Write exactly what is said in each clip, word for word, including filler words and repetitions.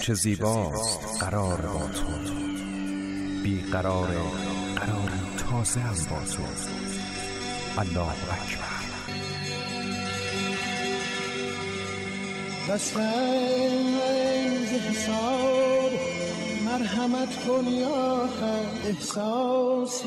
چه زیباست قرار با تو، بی قرار قرار تازه هم با تو. الله اکبر. بسن ز حساب مرحمت کن یا حق، احساس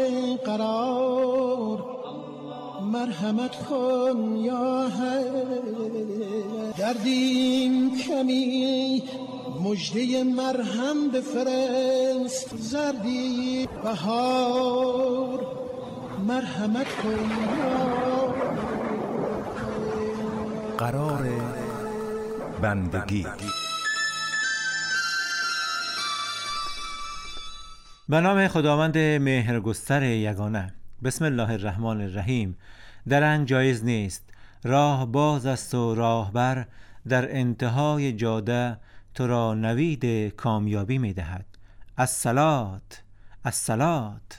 قرار مرحمت کن یا حق. دردیم کمی مژده مرهم بفرست، زردی بهار مرحمت کن یا قرار بندگی. به نام خداوند مهرگستر یگانه. بسم الله الرحمن الرحیم. درنگ جایز نیست، راه باز است و راهبر در انتهای جاده تو را نوید کامیابی می دهد. الصلات الصلات.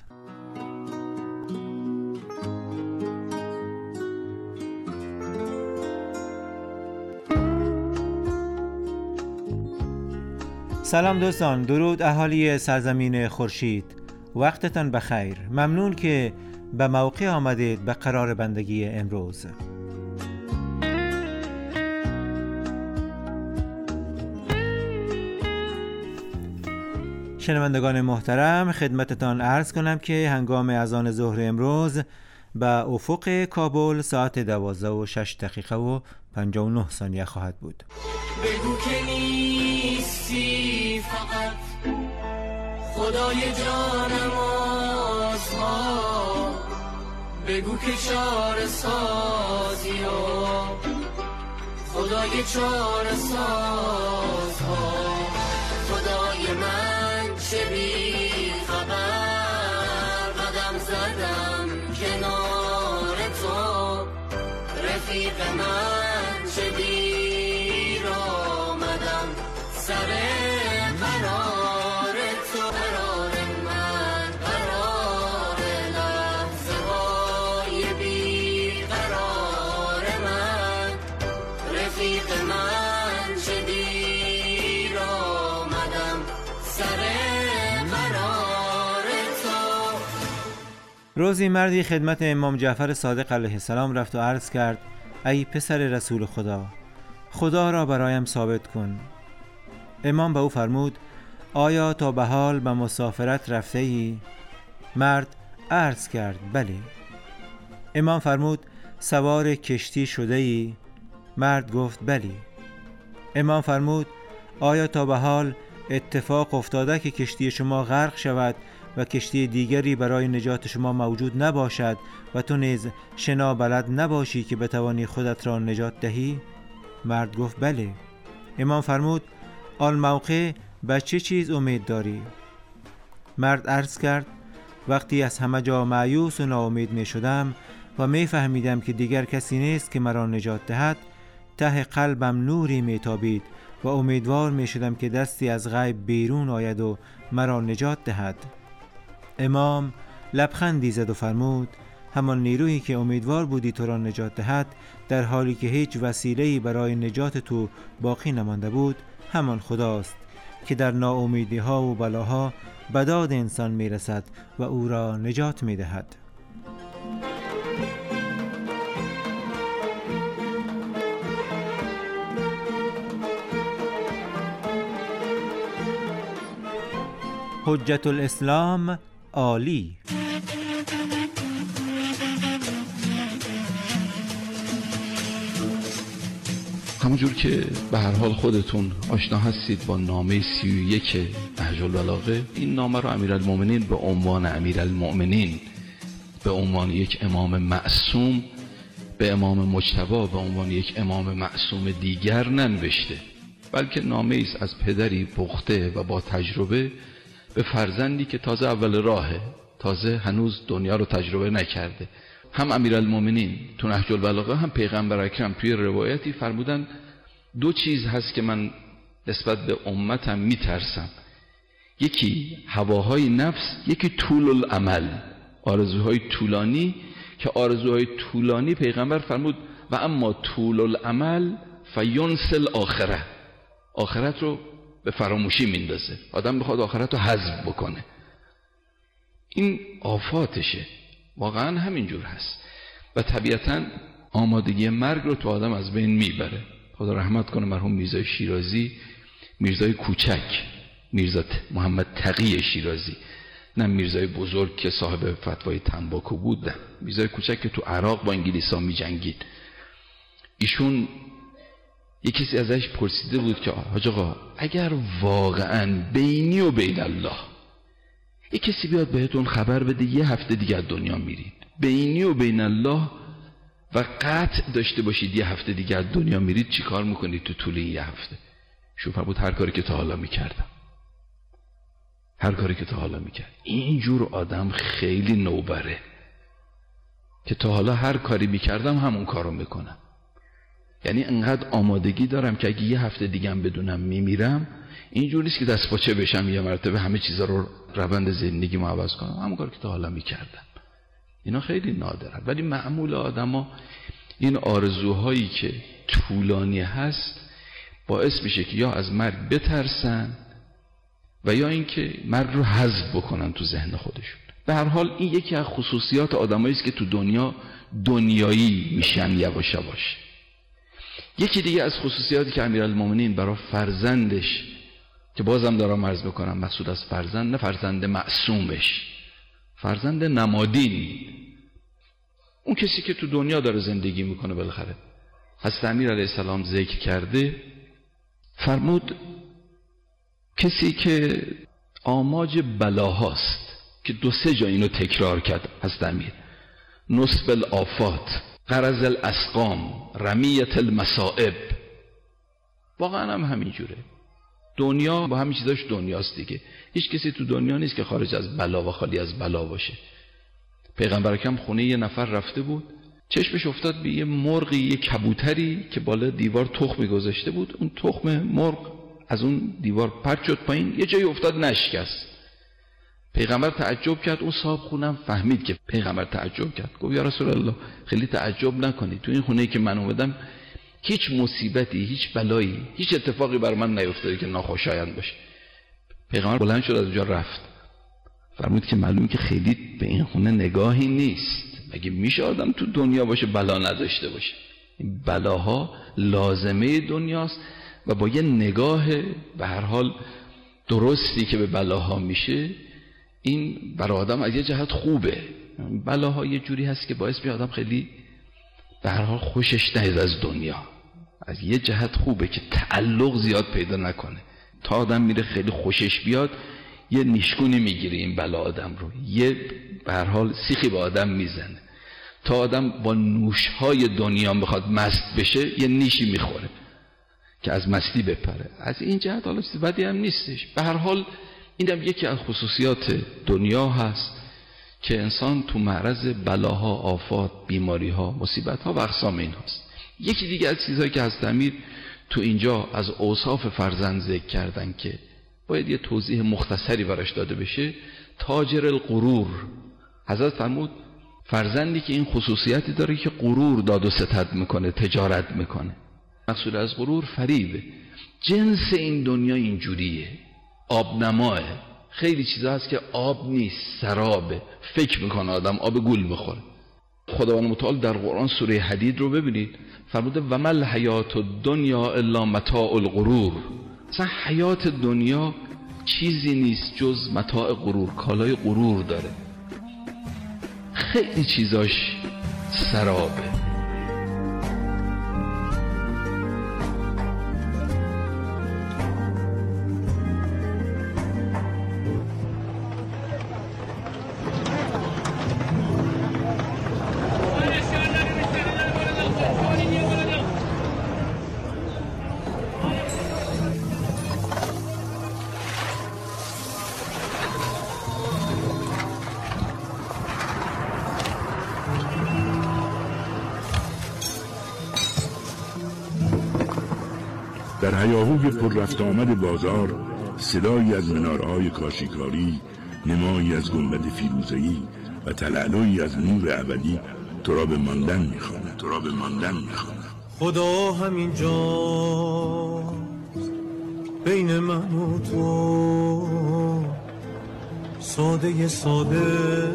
سلام دوستان، درود اهالی سرزمین خورشید، وقتتان بخیر. ممنون که به موقع آمدید به قرار بندگی امروز. شنوندگان محترم، خدمتتان عرض کنم که هنگام اذان ظهر امروز به افق کابل ساعت دوازده و شش دقیقه و پنجاه و نه ثانیه خواهد بود. بگو که نیستی فقط خدای جانمازها، بگو که چاره سازی و خدای چاره سازها. خدای من چه بی خبر قدم زدم کنار تو، رفیق من چه دیر آمدم سر قرار تو. قرار من قرار لحظه های بی قرار من، رفیق من چه دیر آمدم سر قرار تو. روزی مردی خدمت امام جعفر صادق علیه السلام رفت و عرض کرد: ای پسر رسول خدا، خدا را برایم ثابت کن. امام به او فرمود: آیا تا به حال به مسافرت رفته ای؟ مرد عرض کرد: بله. امام فرمود: سوار کشتی شده ای؟ مرد گفت: بله. امام فرمود: آیا تا به حال اتفاق افتاده که کشتی شما غرق شود و کشتی دیگری برای نجات شما موجود نباشد و تو نیز شنا بلد نباشی که بتوانی خودت را نجات دهی؟ مرد گفت: بله. امام فرمود: آن موقع به چه چیز امید داری؟ مرد عرض کرد: وقتی از همه جا مایوس و ناامید می شدم و می فهمیدم که دیگر کسی نیست که مرا نجات دهد، ته قلبم نوری می تابید و امیدوار می شدم که دستی از غیب بیرون آید و مرا نجات دهد. امام لبخندی زد و فرمود: همان نیرویی که امیدوار بودی تو را نجات دهد، در حالی که هیچ وسیله‌ای برای نجات تو باقی نمانده بود، همان خداست که در ناامیدی ها و بلاها به داد انسان می رسد و او را نجات می دهد. حجت الاسلام عالی. همونجور که به هر حال خودتون آشنا هستید با نامه سی و یک نهج البلاغه، این نامه رو امیرالمؤمنین به عنوان امیرالمؤمنین، به عنوان یک امام معصوم، به امام مجتبی به عنوان یک امام معصوم دیگر ننوشته، بلکه نامه ایست از پدری پخته و با تجربه به فرزندی که تازه اول راهه، تازه هنوز دنیا رو تجربه نکرده. هم امیرالمؤمنین تو نهج البلاغه، هم پیغمبر اکرم توی روایتی فرمودن دو چیز هست که من نسبت به امتم میترسم، یکی هواهای نفس، یکی طول العمل، آرزوهای طولانی. که آرزوهای طولانی پیغمبر فرمود و اما طول العمل فینسل آخره، آخرت رو به فراموشی میندازه. آدم بخواد آخرت رو حذف بکنه، این آفاتشه. واقعا همینجور هست و طبیعتاً آمادگی مرگ رو تو آدم از بین میبره. خدا رحمت کنه مرحوم میرزای شیرازی، میرزای کوچک، میرزا محمد تقی شیرازی، نه میرزای بزرگ که صاحب فتوای تنباکو بود، نه میرزای کوچک که تو عراق با انگلیسا می جنگید. ایشون یک کسی ازش پرسیده بود که حاج آقا اگر واقعا بینی و بین الله یک کسی بیاد بهتون خبر بده یه هفته دیگه از دنیا میرید، بینی و بین الله و قطع داشته باشید یه هفته دیگه از دنیا میرید، چی کار میکنید تو طول این یه هفته؟ شوفر بود هر کاری که تا حالا میکردم، هر کاری که تا حالا میکرد. اینجور آدم خیلی نوبره که تا حالا هر کاری میکردم همون کارو میکنم. یعنی انقدر آمادگی دارم که اگه یه هفته دیگه هم بدونم میمیرم، اینجور نیست که دست پاچه بشم یه مرتبه همه چیزا رو روند زندگی ما عوض کنم، همون کاری که تا حالا میکردم. اینا خیلی نادره. ولی معمول آدما این آرزوهایی که طولانی هست باعث میشه که یا از مرگ بترسن و یا اینکه مرگ رو حذف بکنن تو ذهن خودشون. به هر حال این یکی از خصوصیات آدمایی است که تو دنیا دنیایی میشن یواش یواش. یکی دیگه از خصوصیاتی که امیرالمومنین برای فرزندش، که بازم دارم عرض بکنم مقصود از فرزند نه فرزند معصومش، فرزند نمادین، اون کسی که تو دنیا داره زندگی میکنه بالاخره، حضرت امیر علیه السلام ذکر کرده، فرمود کسی که آماج بلاهاست، که دو سه جا اینو تکرار کرد حضرت امیر، نصب الآفات، قرض الاسقام، رمیت المصائب. واقعا هم همینجوره. دنیا با همین چیزاش دنیاست دیگه. هیچ کسی تو دنیا نیست که خارج از بلا و خالی از بلا باشه. پیغمبر اکرم خونه یه نفر رفته بود، چشمش افتاد به یه مرغی، یه کبوتری که بالا دیوار تخم گذاشته بود. اون تخم مرغ از اون دیوار پرت شد پایین، یه جایی افتاد نشکست. پیغمبر تعجب کرد، اون صاحب خونم فهمید که پیغمبر تعجب کرد، گفت یا رسول الله خیلی تعجب نکنید، تو این خونه‌ای که من اومدم هیچ مصیبتی، هیچ بلایی، هیچ اتفاقی بر من نیفتاده که ناخوشایند باشه. پیغمبر بلند شد از اونجا رفت. فرمود که معلومه که خیلی به این خونه نگاهی نیست. مگه میشه آدم تو دنیا باشه بلا نداشته باشه؟ این بلاها لازمه دنیاست و با یه نگاه به هر حال درستی که به بلاها میشه، این برای آدم از یه جهت خوبه. بلاها یه جوری هست که باعث میشه آدم خیلی به هر حال خوشش نیاد از دنیا. از یه جهت خوبه که تعلق زیاد پیدا نکنه. تا آدم میره خیلی خوشش بیاد، یه نیشگونی میگیره این بلا آدم رو، یه به هر حال سیخی به آدم میزنه. تا آدم با نوشهای دنیا میخواد مست بشه، یه نیشی میخوره که از مستی بپره. از این جهت حالا چیز بدی هم نیستش. به هر حال اینم یکی از خصوصیات دنیا هست که انسان تو معرض بلاها، آفات، بیماریها، مصیبتها و اقسام این هست. یکی دیگه از چیزهایی که حضرت امیر تو اینجا از اوصاف فرزند ذکر کردن که باید یه توضیح مختصری براش داده بشه، تاجر الغرور. حضرت فرمود فرزندی که این خصوصیتی داره که غرور داد و ستد میکنه، تجارت میکنه. مقصود از غرور فریبه. جنس این دنیا اینجوریه، آب نماه. خیلی چیزا هست که آب نیست، سرابه. فکر میکنه آدم آب گول میخوره. خداوند متعال در قرآن سوره حدید رو ببینید، فرموده و مل حیات الدنیا الا متاع الغرور. اصلا حیات دنیا چیزی نیست جز متاع غرور، کالای غرور داره. خیلی چیزاش سرابه. در هیاهوی پر رفت آمد بازار، صدایی از منارهای کاشیکاری، نمایی از گنبد فیروزه‌ای و تلالویی از نور ابدی تو را به ماندن می‌خواند، تو را به ماندن می‌خواند. خدا همین جا بین من و تو ساده ساده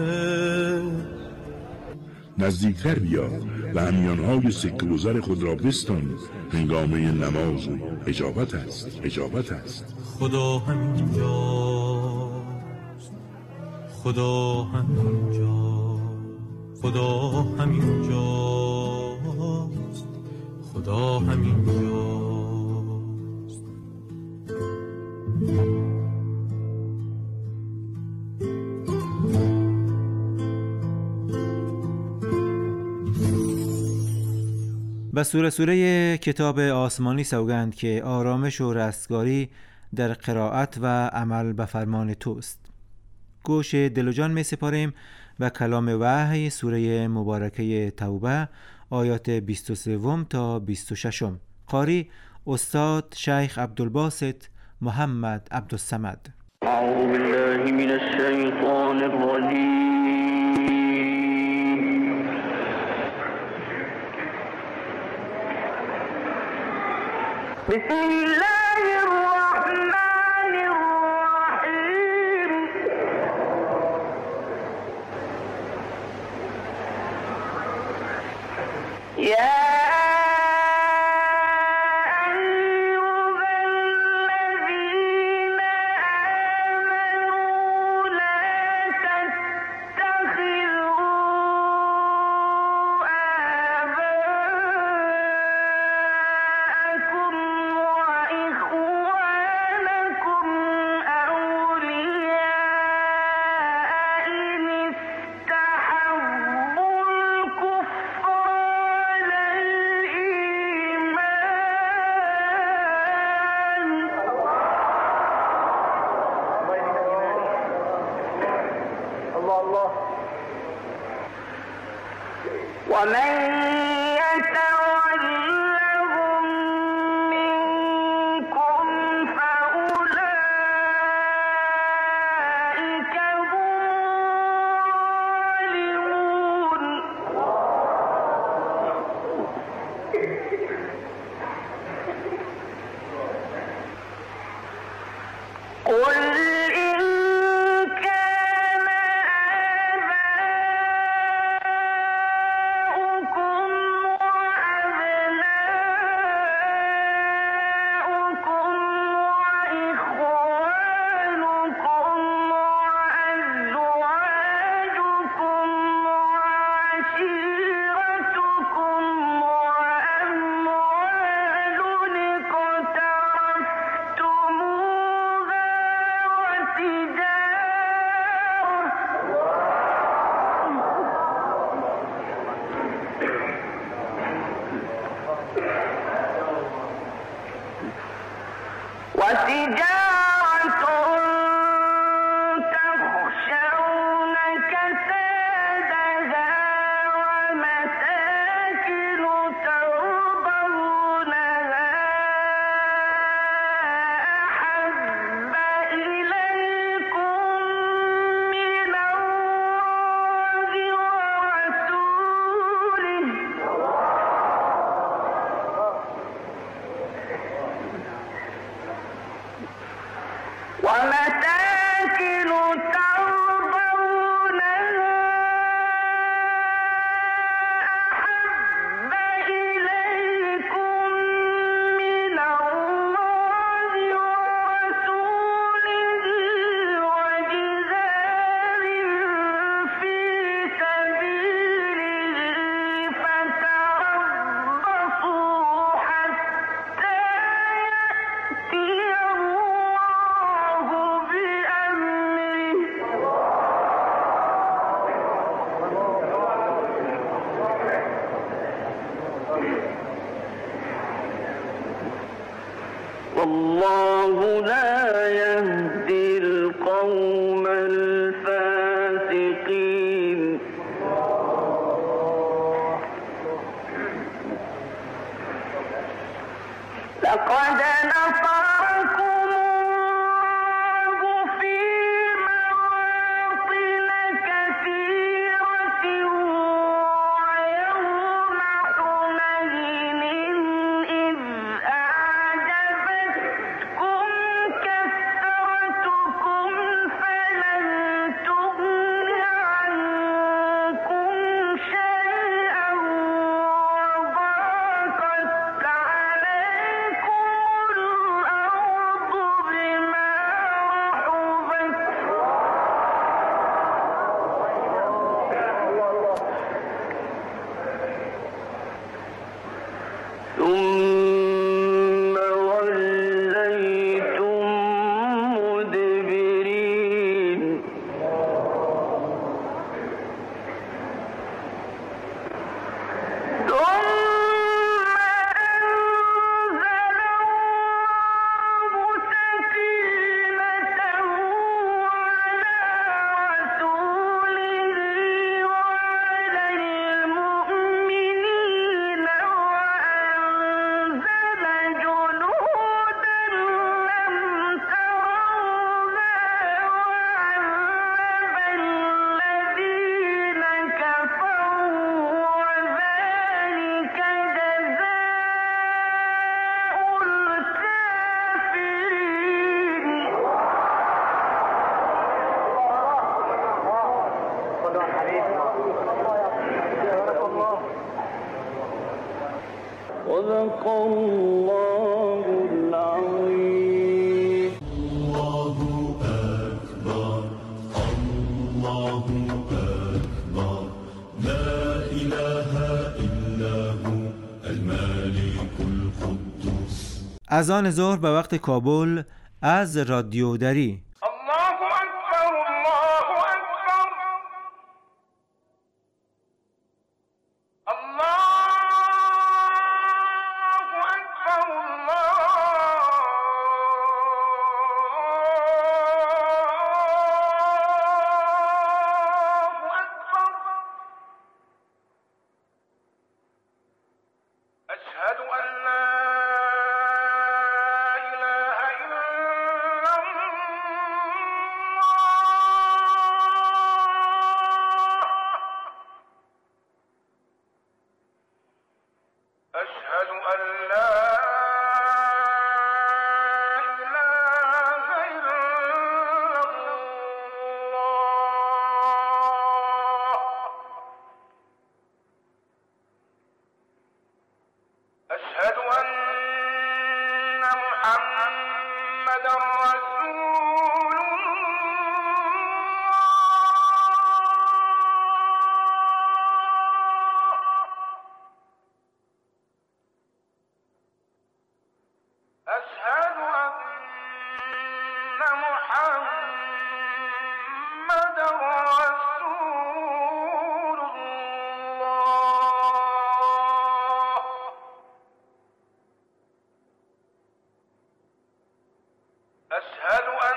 نزدیکتر بیا و همیانهای سکه و زر خود را بستان، هنگامه نماز و اجابت است اجابت است. خدا همینجاست، خدا همینجاست، خدا همینجاست، خدا همینجاست. و سوره سوره کتاب آسمانی سوگند که آرامش و رستگاری در قرائت و عمل به فرمان توست. گوش دل و جان می سپاریم و کلام وحی سوره مبارکه توبه آیات بیست و سه تا بیست و شش. قاری استاد شیخ عبدالباسط محمد عبدالصمد. اعوذ بالله من الشیطان الرجیم. بسم الله الرحمن الرحیم. یا ومن يتولهم منكم فأولئك هم الظالمون. قل والله لا يهدي القوم الفاسقين. لقد نصركم الله في مواطن كثيرة ويوم حنين إذ أعجبتكم صدق الله العظيم. الله أكبر الله أكبر لا إله إلا هو الملك القدوس. اذان ظهر به وقت کابل از رادیو دری. الله أكبر الله أكبر الله أكبر الله أكبر. أشهد أن لا إله إلا الله. أشهد أن لا إله إلا الله. أشهد أن محمدًا رسول الله. أشهد أن محمدًا رسول الله. أشهد أن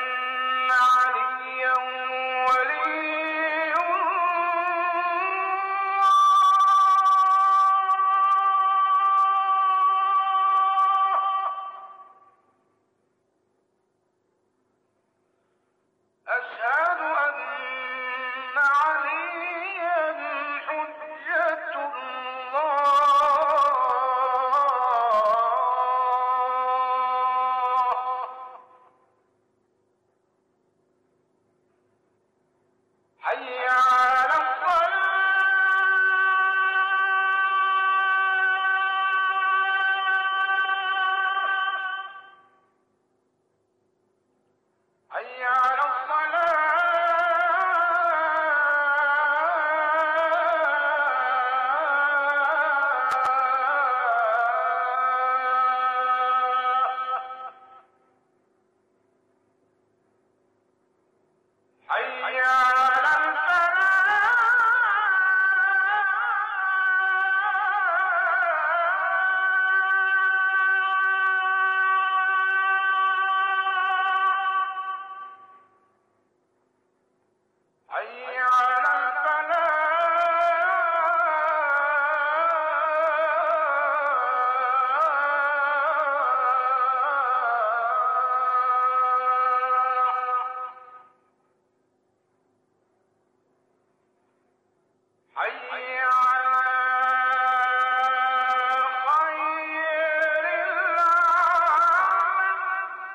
عليا ولي الله. أشهد أن عليا حجة الله. حي على الصلاة. حي على الصلاة. حي على الفلاح. حي على الفلاح. حي على خير العمل.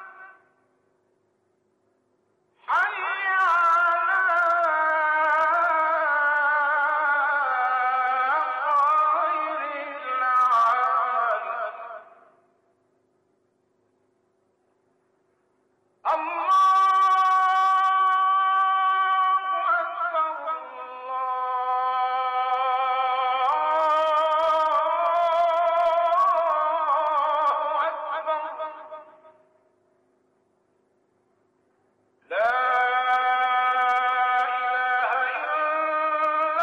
حي على خير العمل. الله أكبر الله أكبر. لا إله إلا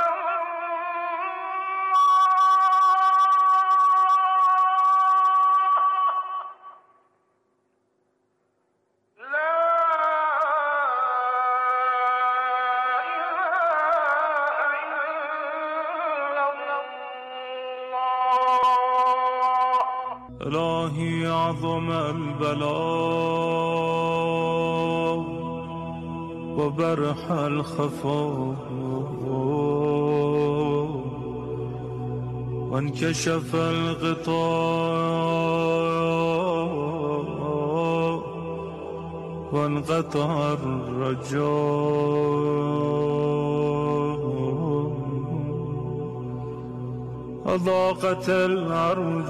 الله. لا إلهي عظم البلاء وبرح الخفاء وانكشف الغطاء وانقطع الرجاء أضاقت الأرض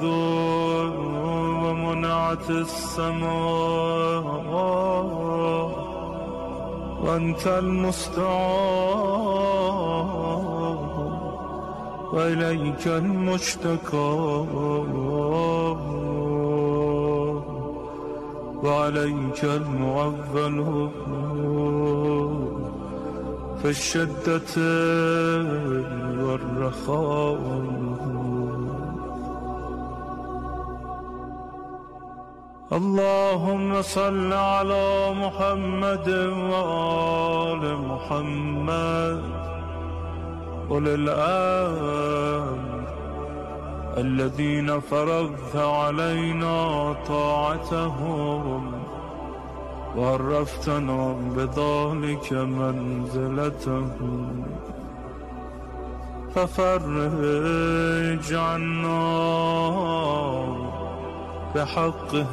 ومنعت السماء وأنت المستعان وإليك المشتكى وعليك المعول في الشدة والرخاء. اللهم صل على محمد وآل محمد أولي الأمر الذين فرضت علينا طاعتهم وعرفتنا بذلك منزلتهم، ففرج عنا بحقه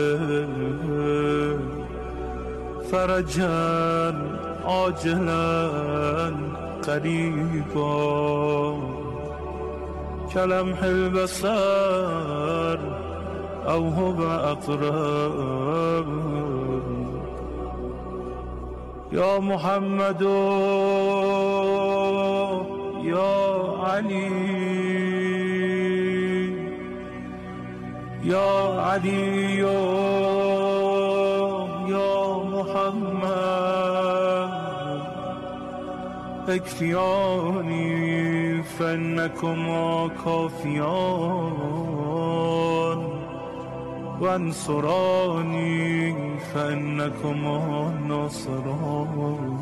فرجا عاجلا قريبا كلمح البصر أو هو أقرب. يا محمد يا علي يا علي يا محمد اكفياني فإنكما كافيان وانصراني فإنكما ناصران.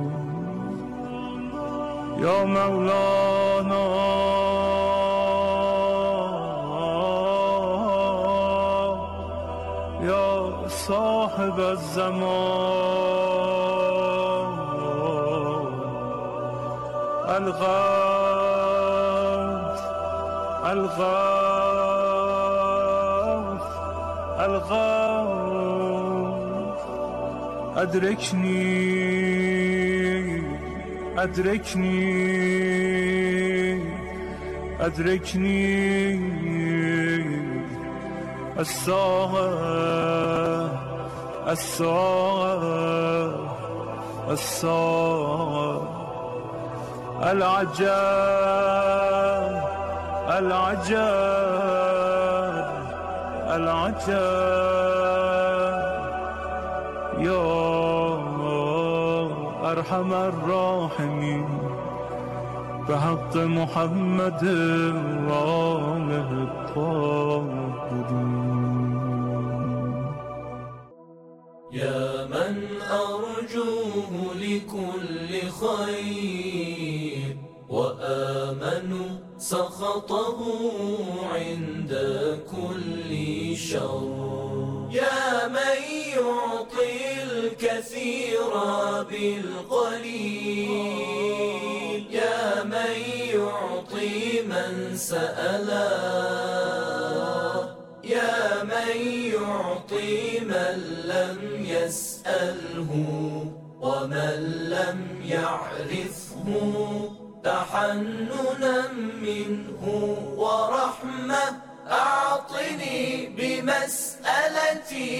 يا مولانا يا صاحب الزمان الغوث الغوث الغوث أدركني أدركني أدركني الساعة الساعة الساعة العجاب العجاب العجاب. يا أرحم الراحمين بحق محمد وآله الطاهرين. يا من أرجوه لكل خير وآمنوا سخطه عند كل شر. يا من يعطي الكثير بالقليل، يا من يعطي من سأله، يا من يعطي من لم يسأله ومن لم يعرفه، تحننا منه ورحمة أعطني بمسألتي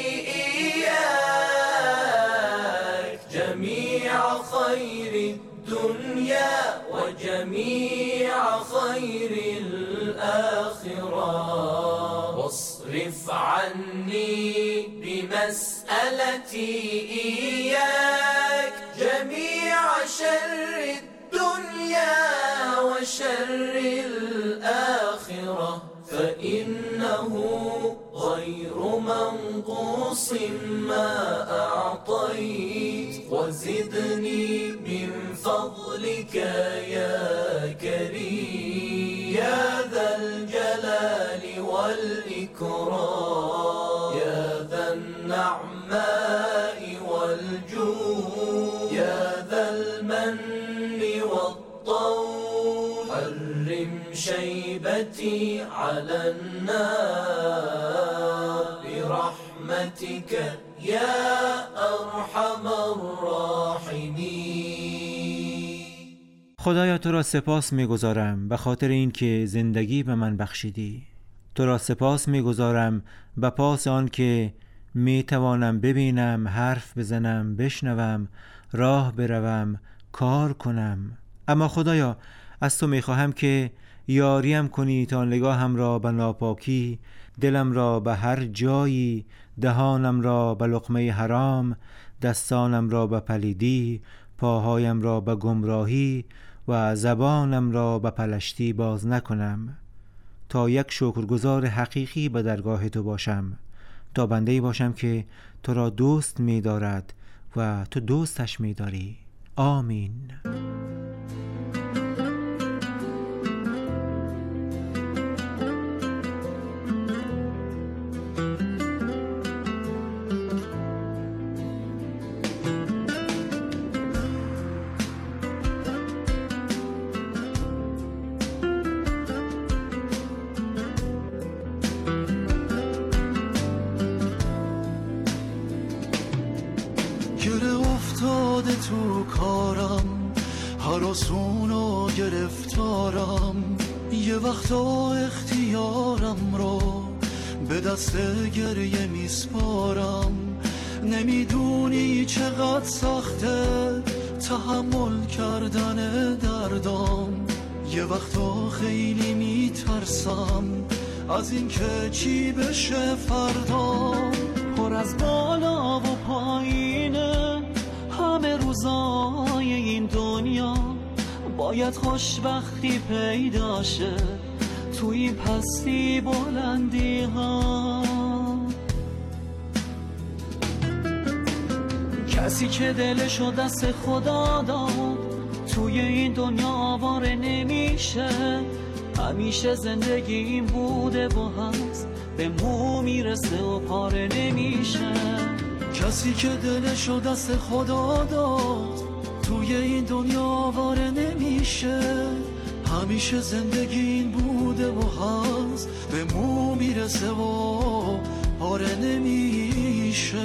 إياك جميع خير الدنيا وجميع خير الآخرة، واصرف عني بمسألتي إياك جميع شر الدنيا وشر الآخرة، فإنه غير منقوص ما أعطيت، وزدني من فضلك يا كريم يا ذا الجلال والإكرام، يا ذا النعماء والجود، يا ذا المن والطول، حرم شيبتي على النار برحمتك يا أرحم الراحمين. خدایا تو را سپاس می‌گزارم به خاطر این که زندگی به من بخشیدی. تو را سپاس می‌گزارم به پاس آن که می‌توانم ببینم، حرف بزنم، بشنوم، راه بروم، کار کنم. اما خدایا از تو می‌خواهم که یاریم کنی تا نگاهم را به ناپاکی، دلم را به هر جایی، دهانم را به لقمه حرام، دستانم را به پلیدی، پاهایم را به گمراهی و زبانم را به پلشتی باز نکنم، تا یک شکرگزار حقیقی به درگاه تو باشم، تا بنده‌ای باشم که تو را دوست می دارد و تو دوستش می داری. آمین. تو کارم هراسونو گرفتارم، یه وقتا اختیارم رو به دست گریه میسپارم. نمیدونی چقدر سخته تحمل کردن دردام، یه وقتا خیلی میترسم از این که چی بشه فردام. پر از بالا و پایینه همه روزای این دنیا، باید خوشبختی پیدا شه تو این پستی بلندی ها. کسی که دلشو دست خدا داد توی این دنیا آواره نمیشه، همیشه زندگی این بوده و هست، به مو میرسه و پاره نمیشه. کسی که دلشو دست خدا داد توی این دنیا آواره نمیشه، همیشه زندگی این بوده و هست، به مو میرسه و پاره نمیشه.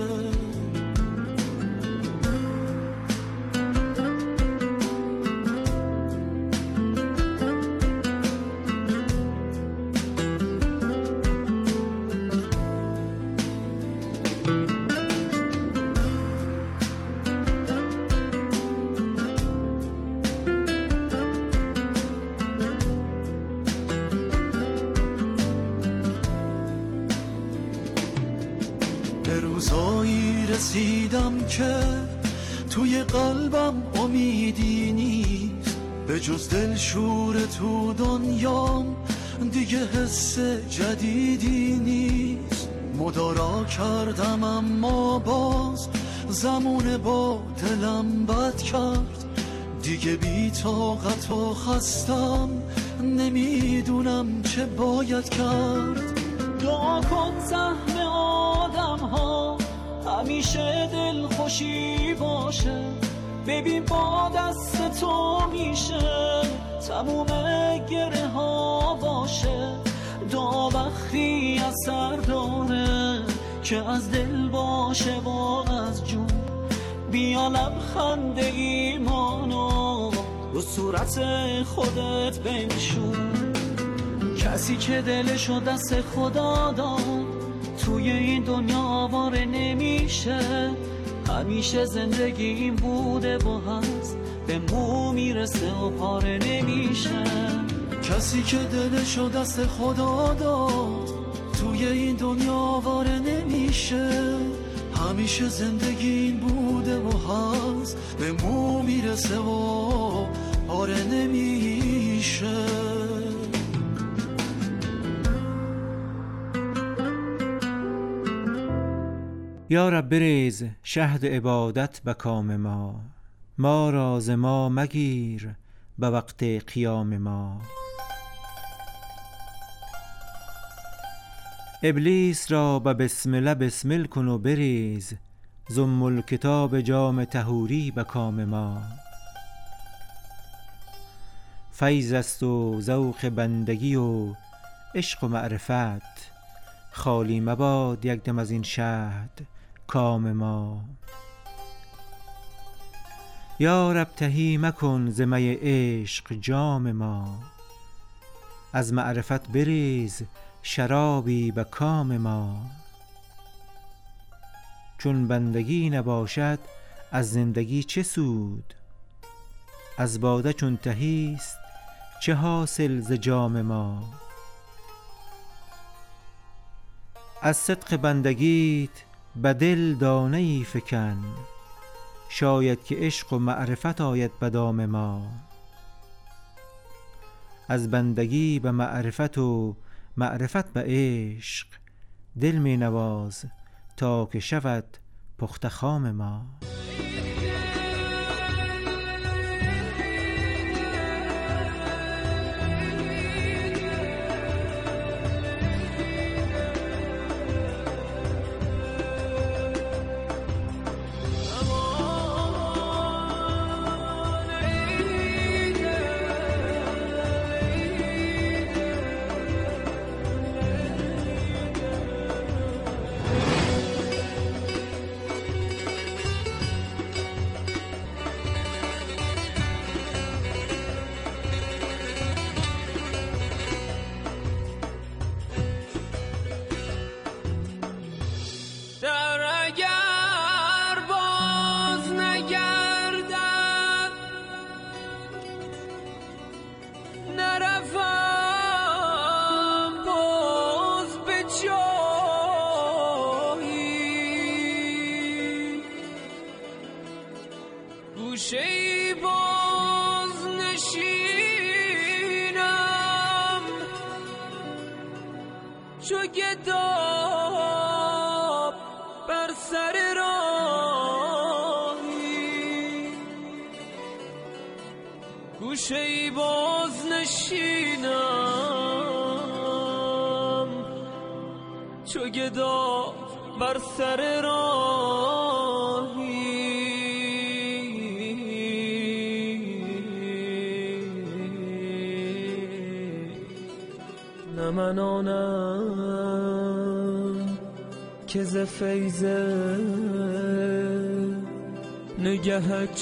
روزایی رسیدم که توی قلبم امیدی نیست، به جز دل شور تو دنیام دیگه حس جدیدی نیست. مدارا کردم اما باز زمان با دلم بد کرد، دیگه بی طاقت و خستم، نمیدونم چه باید کرد. دعا کن زحم آدم ها همیشه دل خوشی باشه، ببین با دست تو میشه تموم گره ها باشه. دعا وقتی اثر داره که از دل باشه و از جون، بیا لبخند ایمانو رو صورت خودت بنشون. کسی که دلشو دست خدا داد توی این دنیا آواره نمیشه، همیشه زندگی این بوده و هست، به مو میرسه و پاره نمیشه. کسی که دلشو دست خدا داد توی این دنیا آواره نمیشه، همیشه زندگی این بوده و هست، به مو میرسه و پاره نمیشه. یا رب بریز شهد عبادت به کام ما، ما را ز ما مگیر به وقت قیام ما. ابلیس را به بسمله بسمل کن و بریز، ضم الکتاب جام طهوری به کام ما. فیض است و ذوق بندگی و عشق و معرفت، خالی مباد یک دم از این شهد کام ما. یا رب تهی مکن ز می عشق جام ما، از معرفت بریز شرابی به کام ما. چون بندگی نباشد از زندگی چه سود، از باده چون تهیست چه حاصل ز جام ما. از صدق بندگیت به دل دانه ای فکن، شاید که عشق و معرفت آید به دام ما. از بندگی به معرفت و معرفت به عشق، دل می نواز تا که شود پخته خام ما. گوشه‌ای باز نشینم چو گداب بر سر راهی. گوشه‌ای باز نشینم چو گداب بر سر راهی. نه من آنم که ز فیض نگهت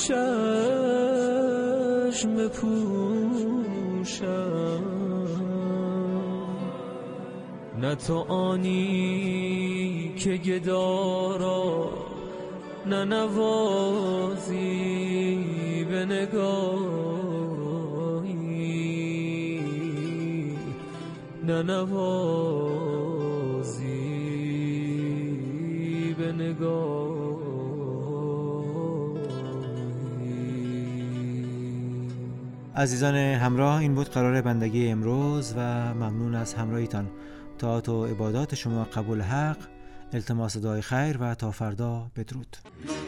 چشم پوشم، نه تو آنی که گدا را نه نوازی به نگاهی، نه نوازی به نگاهی. عزیزان همراه، این بود قرار بندگی امروز و ممنون از همراهیتان. طاعت و عبادات شما قبول حق، التماس دعای خیر و تا فردا بدرود.